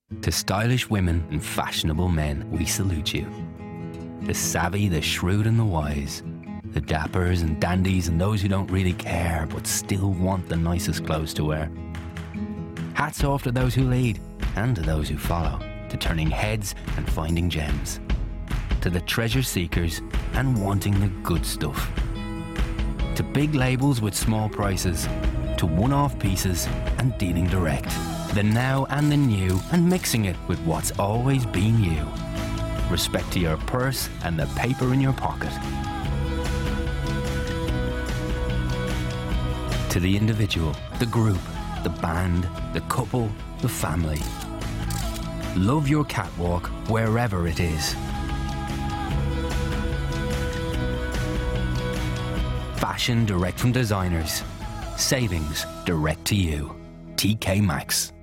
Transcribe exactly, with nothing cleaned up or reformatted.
To stylish women and fashionable men, we salute you. The savvy, the shrewd and the wise. The dappers and dandies and those who don't really care but still want the nicest clothes to wear. Hats off to those who lead and to those who follow, to turning heads and finding gems. To the treasure seekers and wanting the good stuff. To big labels with small prices, to one-off pieces and dealing direct. The now and the new and mixing it with what's always been you. Respect to your purse and the paper in your pocket. To the individual, the group, the band, the couple, the family. Love your catwalk wherever it is. Fashion direct from designers. Savings direct to you. T K Maxx.